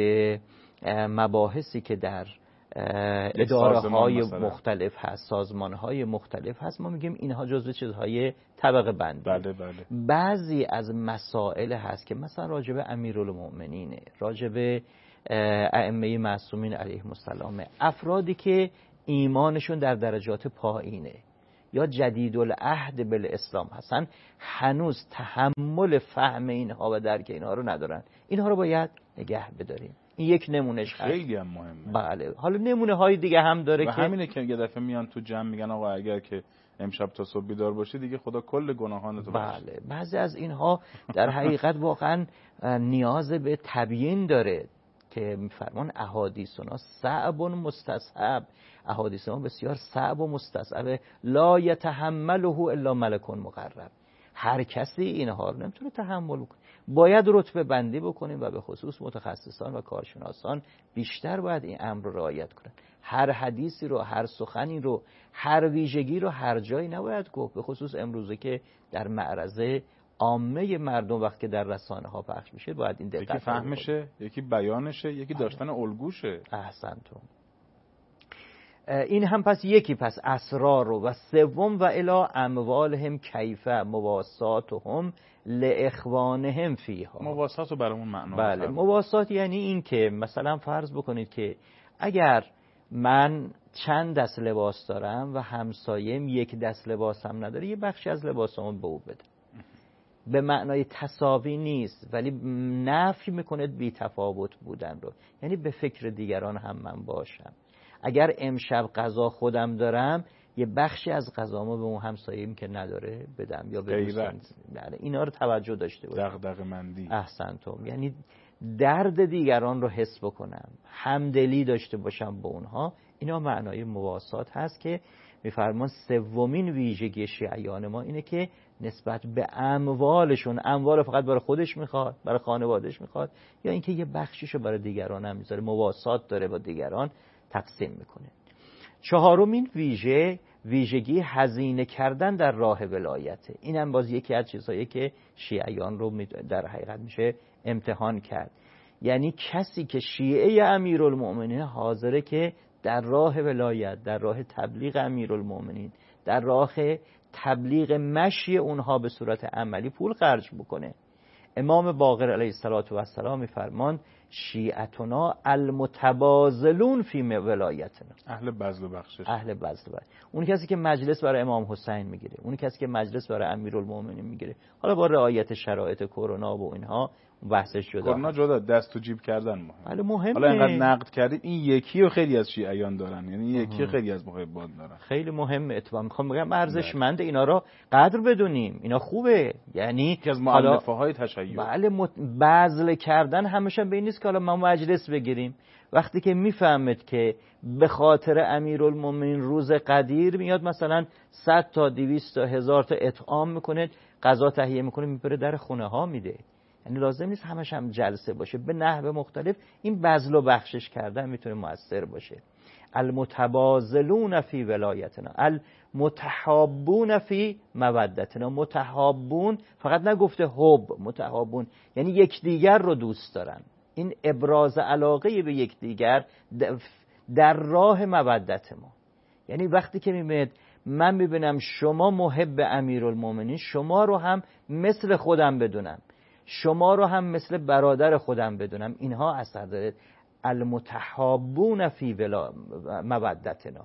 مباحثی که در اداره های مختلف هست، سازمان های مختلف هست، ما میگیم اینها جزو چیزهای طبقه بندی. بله بله. بعضی از مسائل هست که مثلا راجب امیرالمؤمنینه، راجب ائمه معصومین علیهم السلام، افرادی که ایمانشون در درجات پایینه یا جدید العهد بالاسلام هستن، هنوز تحمل فهم اینها و درک اینها رو ندارن. اینها رو باید نگه بداریم. این یک نمونهش هست. خیلی هم مهمه. بله. حالا نمونه های دیگه هم داره و که همینه که یه دفعه میان تو جمع میگن آقا اگر که امشب تا صبح بیدار باشی دیگه خدا کل گناهانتو بخشه. بله. بعضی از اینها در حقیقت واقعا نیاز به تبیین داره که میفرمان احادیثنا صعب و مستصعب. احادیث ما بسیار صعب و مستصعب، لا یتحمله الا ملک مقرب. هر کسی اینها رو نمیتونه تحمل کنه. باید رتبه بندی بکنیم و به خصوص متخصصان و کارشناسان بیشتر باید این امر رو رعایت کنن. هر حدیثی رو، هر سخنی رو، هر ویژگی رو هر جایی نباید گفت. به خصوص امروزه که در معرض عامه مردم وقتی در رسانه ها پخش میشه باید این دقت. یکی فهمشه، یکی بیانشه، یکی داشتن الگوشه. احسنتم. این هم پس یکی، پس اسرار رو. و سوم و الی اموالهم کیف مواساتهم لاخوانهم فیها. مواسات رو برامون معنا. بله. مواسات یعنی این که مثلا فرض بکنید که اگر من چند دست لباس دارم و همسایم یک دست لباس هم نداره، یه بخشی از لباسمو به او بده. به معنای تساوی نیست، ولی نفی میکنه بی تفاوت بودن رو. یعنی به فکر دیگران هم من باشم. اگر امشب غذا خودم دارم، یه بخشی از غذامو به اون همسایه‌ام که نداره بدم یا به دوستان. بله، اینا رو توجه داشته باشم. دغدغه‌مندی. احسنتم. یعنی درد دیگران رو حس بکنم، همدلی داشته باشم با اونها. اینا معنای مواسات هست که میفرمان سومین ویژگی شیعیان ما اینه که نسبت به اموالشون، اموال فقط برای خودش میخواد، برای خانوادهش میخواد، یا اینکه یه بخشیشو برای دیگران هم میذاره، مواسات داره با دیگران تقسیم میکنه. چهارمین ویژگی هزینه کردن در راه ولایته. این هم باز یکی از چیزهایی که شیعیان رو در حقیقت میشه امتحان کرد. یعنی کسی که شیعه امیرالمؤمنین حاضره که در راه ولایت، در راه تبلیغ امیرالمؤمنین، در راه تبلیغ مشی اونها به صورت عملی پول خرج بکنه. امام باقر علیه السلام میفرماند شیعتنا المتبازلون فی ولایتنا، اهل بذل و بخشش. اهل بذل و اون کسی که مجلس برای امام حسین میگیره، اون کسی که مجلس برای امیرالمومنین میگیره، حالا با رعایت شرایط کرونا و اینها بحثش جدا. کرونا جدا، دست تو جیب کردن مهم. بله مهمه. حالا اینقدر نقد کردیم، این یکی رو خیلی از شیعیان دارن، یعنی یکی خیلی از محبان دارن. خیلی مهمه. اتفاقا میخوام بگم ارزشمند اینا رو قدر بدونیم، اینا خوبه. یعنی یکی از مؤلفه های تشیع. بله بذل کردن همیشه به این نیست که حالا ما مجلس بگیریم. وقتی که میفهمید که به خاطر امیرالمومنین روز قدیر میاد مثلا 100 تا 200 تا 1000 تا اطعام میکنه، غذا تهیه میکنه، میبره در خونه ها میده. یعنی لازم نیست همش هم جلسه باشه، به نحو مختلف این بذل و بخشش کردن میتونه مؤثر باشه. المتبازلون فی ولایتنا، المتحابون فی مودتنا. متحابون فقط نگفته حب، متحابون یعنی یکدیگر رو دوست دارن. این ابراز علاقه به یکدیگر در راه مودت ما. یعنی وقتی که میبینید من میبینم شما محب امیرالمومنین، شما رو هم مثل خودم بدونم، شما رو هم مثل برادر خودم بدونم، اینها اثر داره. المتحابون فی مودتنا،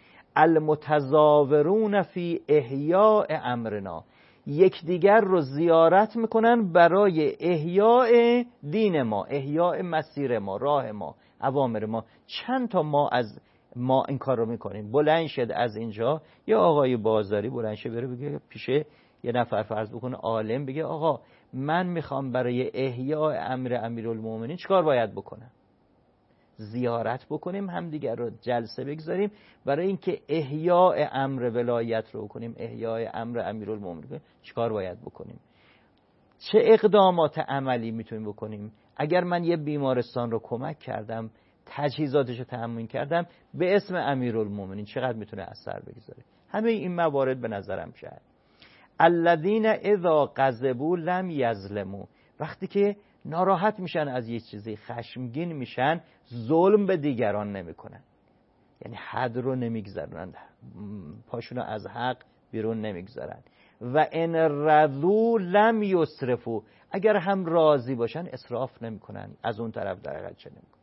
المتزاورون فی احیاء امرنا. یکدیگر رو زیارت میکنن برای احیاء دین ما، احیاء مسیر ما، راه ما، اوامر ما. چند تا ما این کار رو میکنیم. بلند شد از اینجا یه آقای بازاری بلند شد بره بگه پیش یه نفر فرض بکنه عالم، بگه آقا من میخوام برای احیاء امر امیرالمومنین چیکار باید بکنم؟ زیارت بکنیم، هم دیگر رو جلسه بگذاریم برای اینکه احیاء امر ولایت رو کنیم، احیاء امر امیرالمومنین. چیکار باید بکنیم؟ چه اقدامات عملی میتونیم بکنیم؟ اگر من یه بیمارستان رو کمک کردم، تجهیزاتش رو تامین کردم به اسم امیرالمومنین، چقدر میتونه اثر بگذاره؟ همه این موارد به نظرم شد. الذین اذا غضبوا لم یظلموا، وقتی که ناراحت میشن از یه چیزی، خشمگین میشن، ظلم به دیگران نمیکنن. یعنی حد رو نمیگذارن، پاشونو از حق بیرون نمیگذارن. و ان رضوا لم یسرفوا، اگر هم راضی باشن اسراف نمیکنن، از اون طرف درجه نمیکنن.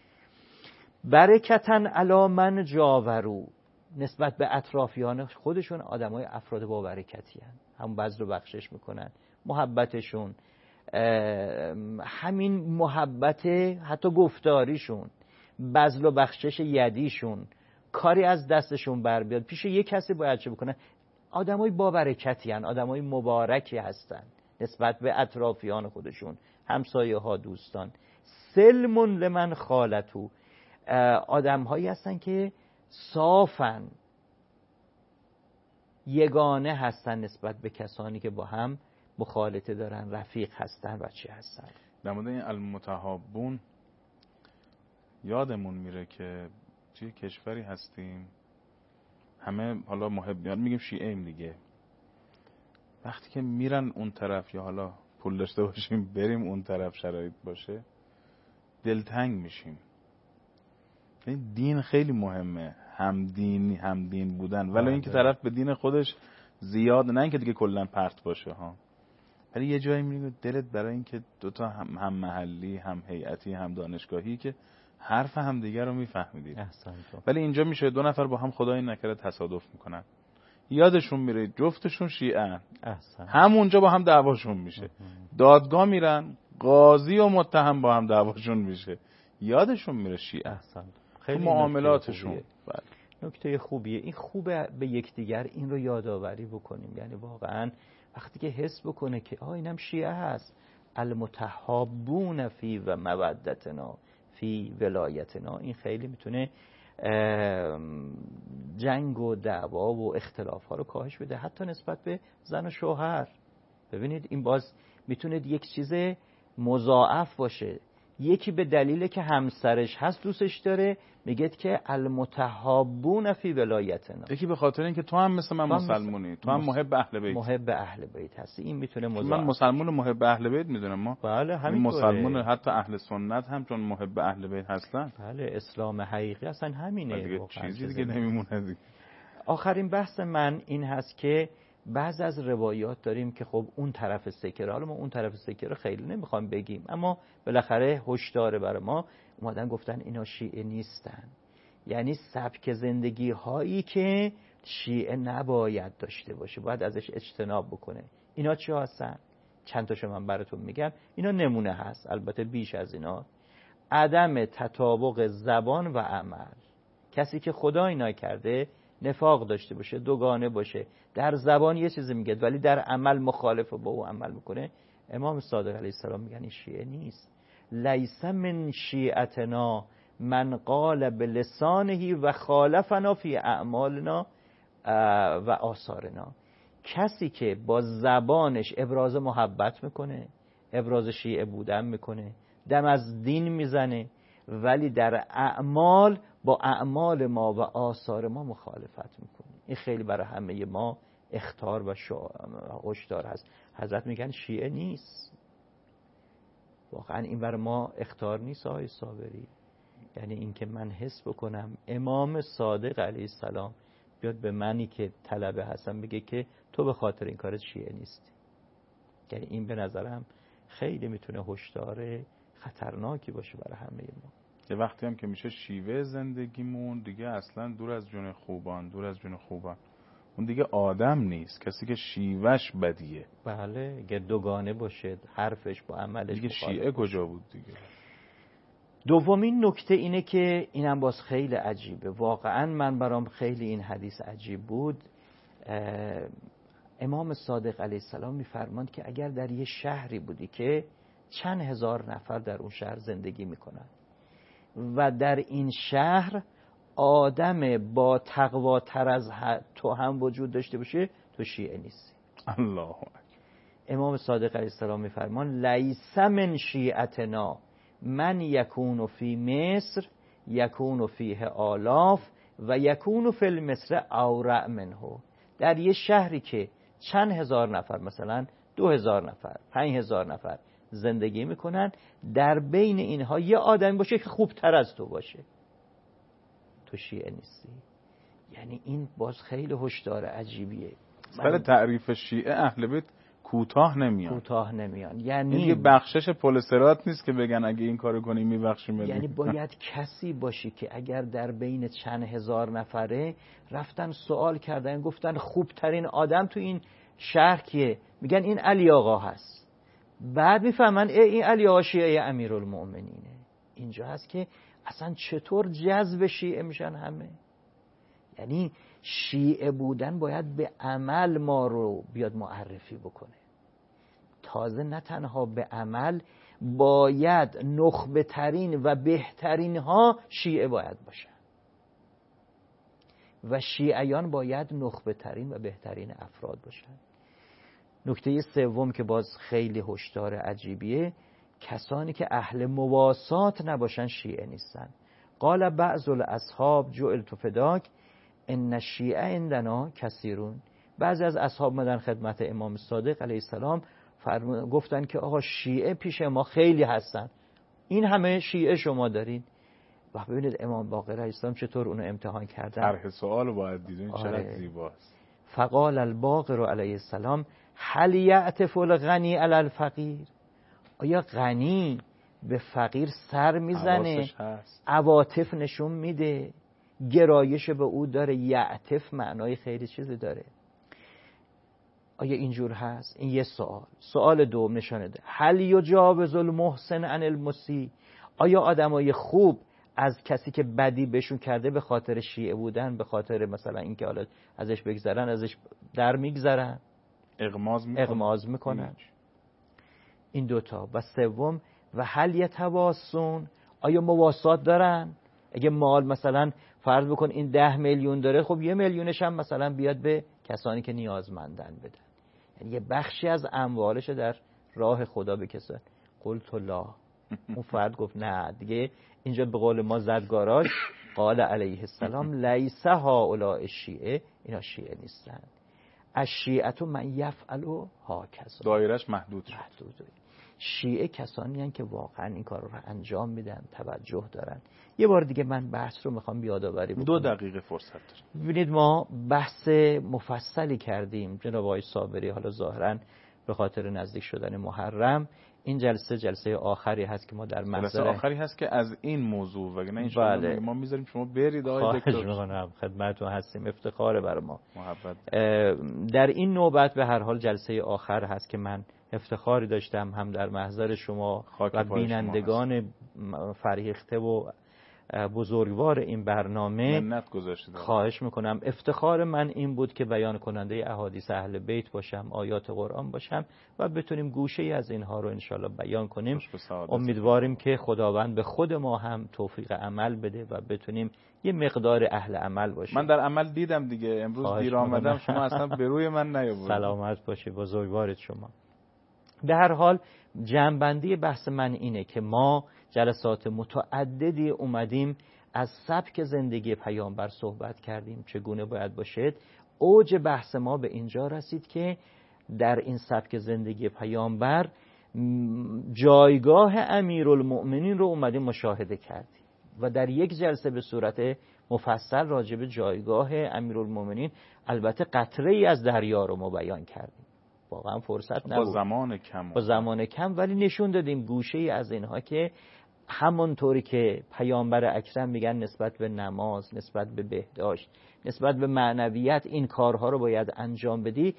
برکتن علی من جاورو، نسبت به اطرافیان خودشون آدمای افراد با برکتی هستند، هم بذل و بخشش میکنن، محبتشون، همین محبت حتی گفتاریشون، بذل و بخشش یدیشون، کاری از دستشون بر بیاد پیش یک کسی باید چه بکنن؟ آدمای با برکتی هستند، آدمای مبارکی هستند نسبت به اطرافیان خودشون، همسایه ها، دوستان. سلمون لمن خالتو، آدم هایی هستن که صافن، یگانه هستن نسبت به کسانی که با هم مخالطه دارن، رفیق هستن و چی هستن. در مورد این المتحابون یادمون میره که توی کشوری هستیم همه حالا محبیان میگیم شیعه ایم دیگه، وقتی که میرن اون طرف یا حالا پول داشته باشیم بریم اون طرف، شرایط باشه، دلتنگ میشیم. این دین خیلی مهمه، همدین بودن، ولی اینکه طرف به دین خودش زیاد، نه اینکه دیگه کلا پرت باشه ها، ولی یه جایی میگه دلت برای اینکه دوتا هم محلی، هم هیئتی، هم دانشگاهی که حرف هم دیگه رو میفهمیدید. ولی اینجا میشه دو نفر با هم خدای نکرده تصادف میکنن، یادشون میره جفتشون شیعه، همونجا با هم دعواشون میشه، دادگاه میرن، قاضی و متهم با هم دعواشون میشه، یادشون میره شیعه. خیلی معاملاتشون. نکته خوبیه این، خوبه به یکدیگر این رو یادآوری بکنیم. یعنی واقعا وقتی که حس بکنه که اینم شیعه هست، المتحابون فی و مودتنا فی ولایتنا، این خیلی میتونه جنگ و دعوا و اختلاف ها رو کاهش بده، حتی نسبت به زن و شوهر. ببینید این باز میتونه یک چیز مضاعف باشه. یکی به دلیل که همسرش هست دوستش داره، میگه که المتحابون فی ولایتنا، یکی به خاطر اینکه تو هم مثل من مسلمونی، تو هم محب اهل بیت، محب اهل بیت هستی. این میتونه مضاعف. من مسلمون محب اهل بیت میدونم، ما بله همین مسلمون حتی اهل سنت هم چون محب اهل بیت هستن. بله اسلام حقیقی اصلا همینه، دیگه چیزی دیگه نمیمونه دیگه. آخرین بحث من این هست که بعض از روایات داریم که خب اون طرف سکه، حالا ما اون طرف سکه رو خیلی نمیخوام بگیم، اما بالاخره هشدار برای ما اومدن گفتن اینا شیعه نیستن، یعنی سبک زندگی هایی که شیعه نباید داشته باشه، باید ازش اجتناب بکنه. اینا چی هستن؟ چند تاشو من براتون میگم، اینا نمونه هست، البته بیش از اینا. عدم تطابق زبان و عمل. کسی که خدا اینا کرده نفاق داشته باشه، دوگانه باشه، در زبان یه چیزی میگه ولی در عمل مخالف با او عمل میکنه، امام صادق علیه السلام میگن این شیعه نیست. لیس من شیعتنا من قال بلسانه و خالفنا فی اعمالنا و آثارنا. کسی که با زبانش ابراز محبت میکنه، ابراز شیعه بودن میکنه، دم از دین میزنه، ولی در اعمال با اعمال ما و آثار ما مخالفت میکنه، این خیلی برای همه ما اخطار و هشدار هست. حضرت میگن شیعه نیست. واقعا این برای ما اخطار نیست آقای صابری؟ یعنی این که من حس بکنم امام صادق علیه السلام بیاد به منی که طلبه هستم بگه که تو به خاطر این کارت شیعه نیستی. یعنی این به نظرم خیلی میتونه هشدار خطرناکی باشه برای همه ما. یه وقتی هم که میشه شیوه زندگیمون دیگه اصلا دور از جون خوبان، دور از جون خوبان، اون دیگه آدم نیست، کسی که شیوهش بدیه. بله، اگه دوگانه باشه، حرفش با عملش دیگه شیعه کجا بود دیگه. دومین نکته اینه که اینم باز خیلی عجیبه، واقعا من برام خیلی این حدیث عجیب بود. امام صادق علیه السلام میفرماند که اگر در یه شهری بودی که چند هزار نفر در اون شهر زندگی میکنن و در این شهر آدم با تقواتر از تو هم وجود داشته باشه، تو شیعه نیستی. الله اکبر. امام صادق علیه السلام میفرمان لیس من شیعتنا من یکون فی مصر یکون فیه آلاف و یکون فی المصر اورع منه. در یه شهری که چند هزار نفر، مثلا 2000 نفر، 5000 نفر زندگی میکنن، در بین اینها یه آدمی باشه که خوبتر از تو باشه، تو شیعه نیستی. یعنی این باز خیلی هشدار عجیبیه. سر تعریف شیعه اهل بیت کوتاه نمیان. یعنی دیگه بخشش پل صراط نیست که بگن اگه این کارو کنی میبخشیم. یعنی باید کسی باشی که اگر در بین چند هزار نفره رفتن سوال کردن، گفتن خوبترین آدم تو این شهر کیه؟ میگن این علی آقا هست. بعد میفهمن این علی آقا شیعه امیرالمؤمنینه. اینجا هست که اصلا چطور جذب شیعه میشن همه. یعنی شیعه بودن باید به عمل ما رو بیاد معرفی بکنه. تازه نه تنها به عمل، باید نخبه ترین و بهترین ها شیعه باید باشن و شیعیان باید نخبه ترین و بهترین افراد باشن. نکته سوم که باز خیلی هشدار عجیبیه، کسانی که اهل مواسات نباشن شیعه نیستن. قال بعض الاصحاب جعلت فداک ان الشیعه عندنا کثیرون. بعضی از اصحاب مدن خدمت امام صادق علیه السلام گفتن که آقا شیعه پیش ما خیلی هستن، این همه شیعه شما دارین. و ببینید امام باقر علیه السلام چطور اونو امتحان کردن. طرح سوالو باید دیدین چقدر زیباست. فقال الباقر علیه السلام هل یعطف الغنی علی الفقیر. آیا غنی به فقیر سر میزنه؟ عواطف نشون میده، گرایش به او داره. یعطف معنای خیلی چیزی داره. آیا اینجور هست؟ این یه سوال. سوال دوم نشانه ده هل یجاوز المحسن عن المسیء. آیا آدمای خوب از کسی که بدی بهشون کرده به خاطر شیعه بودن، به خاطر مثلا اینکه حالا ازش بگذرن، ازش در میگذرن، اغماض میکنن؟ این دوتا. و سوم و هل یتواسون. آیا مواسات دارن؟ اگه مال مثلا فرض بکن این 10 میلیون داره، خب 1 میلیونش هم مثلا بیاد به کسانی که نیازمندن بدن. یعنی یه بخشی از اموالش در راه خدا بکسه. قلت لا. اون فرد گفت نه دیگه. اینجا به قول ما زدگاراش قال علیه السلام لیس هؤلاء الشیعه. اینا شیعه نیستن. الشیعه من یفعل هکذا. دایرش محدود شد. شیعه کسانی هستند که واقعا این کار رو انجام میدن، توجه دارن. یه بار دیگه من بحث رو میخوام یادآوری بکنم. 2 دقیقه فرصت داریم. ببینید ما بحث مفصلی کردیم جناب آقای صابری، حالا ظاهرا به خاطر نزدیک شدن محرم این جلسه آخری هست که ما در محضر جلسه آخری هست که از این موضوع وگرنه ان شاء الله ما میذاریم شما برید آقای دکتر. می‌کنم خدمتتون هستیم، افتخاره برای ما. محبت. در این نوبت به هر حال جلسه آخر هست که من افتخاری داشتم هم در محضر شما و بینندگان فرهیخته و بزرگوار این برنامه منت گذاشتید. خواهش میکنم. افتخار من این بود که بیان کننده احادیث اهل بیت باشم، آیات قرآن باشم و بتونیم گوشه ای از اینها رو انشالله بیان کنیم. امیدواریم که خداوند به خود ما هم توفیق عمل بده و بتونیم یه مقدار اهل عمل باشیم. من در عمل دیدم دیگه، امروز دیر آمدم، شما اصلا به روی من نیاوردید. سلامت باشی، بزرگوارید شما. به هر حال جمع‌بندی بحث من اینه که ما جلسات متعددی اومدیم از سبک زندگی پیامبر صحبت کردیم، چگونه باید باشد. اوج بحث ما به اینجا رسید که در این سبک زندگی پیامبر جایگاه امیرالمؤمنین رو اومدیم مشاهده کردیم و در یک جلسه به صورت مفصل راجع به جایگاه امیرالمؤمنین البته قطره ای از دریا رو ما بیان کردیم. واقعا فرصت نبود، با زمان کم ولی نشون دادیم گوشه ای از اینها که همونطوری که پیامبر اکرم میگن نسبت به نماز، نسبت به بهداشت، نسبت به معنویت این کارها رو باید انجام بدی،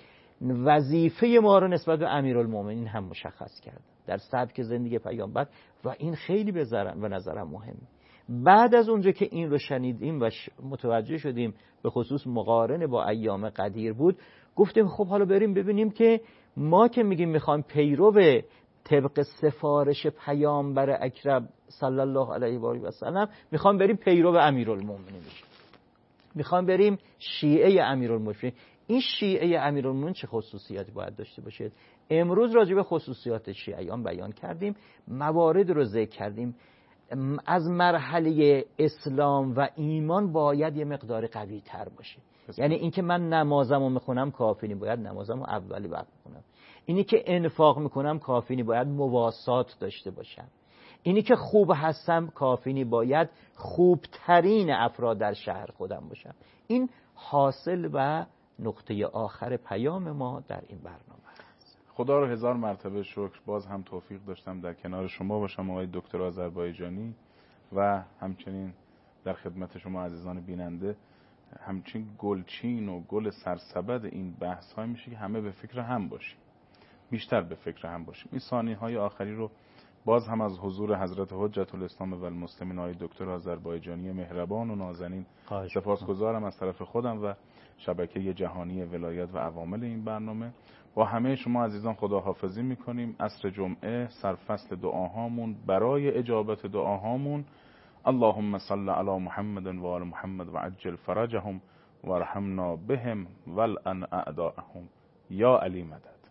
وظیفه ما رو نسبت به امیرالمؤمنین هم مشخص کرد در سبک زندگی پیامبر و این خیلی به نظرم مهمه. بعد از اونجا که این رو شنیدیم و متوجه شدیم به خصوص مقارن با ایام قدیر بود، گفتیم خب حالا بریم ببینیم که ما که میگیم میخوایم پیرو طبق سفارش پیامبر اکرم صلی الله علیه و آله و سلم میخوام بریم پیرو امیرالمؤمنین بشیم، میخوام بریم شیعه امیرالمؤمنین. این شیعه امیرالمؤمنین چه خصوصیاتی باید داشته باشه؟ امروز راجع به خصوصیات شیعیان بیان کردیم، موارد رو ذکر کردیم. از مرحله اسلام و ایمان باید یه مقدار قوی تر باشه. یعنی اینکه من نمازمو میخونم کافی نی، باید نمازمو اولی وقت بخونم. اینی که انفاق میکنم کافی نی، باید مواسات داشته باشم. اینی که خوب هستم کافی نی، باید خوبترین افراد در شهر خودم باشم. این حاصل و نقطه آخر پیام ما در این برنامه است. خدا رو 1000 مرتبه شکر باز هم توفیق داشتم در کنار شما باشم آقای دکتر آذربایجانی و همچنین در خدمت شما عزیزان بیننده. همچنین گلچین و گل سرسبد این بحث های میشه که همه به فکر هم باشیم، بیشتر به فکر هم باشیم. این ثانیه های آخری رو باز هم از حضور حضرت حجت الاسلام و المسلمین آقای دکتر آذربایجانی مهربان و نازنین سپاسگزارم از طرف خودم و شبکه جهانی ولایت و عوامل این برنامه. با همه شما عزیزان خداحافظی میکنیم. عصر جمعه سرفصل دعاهامون برای اجابت دعاهامون اللهم صل علی محمد و آل محمد و عجل فرجهم و ارحمنا بهم ولعن اعداءهم یا علی مدد.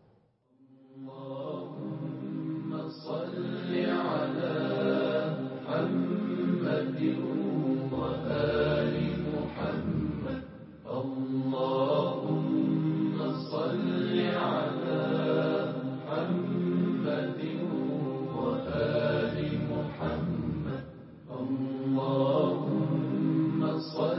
اللهم صل علی محمد و آل محمد. اللهم صل علی محمد و آل محمد. اللهم صل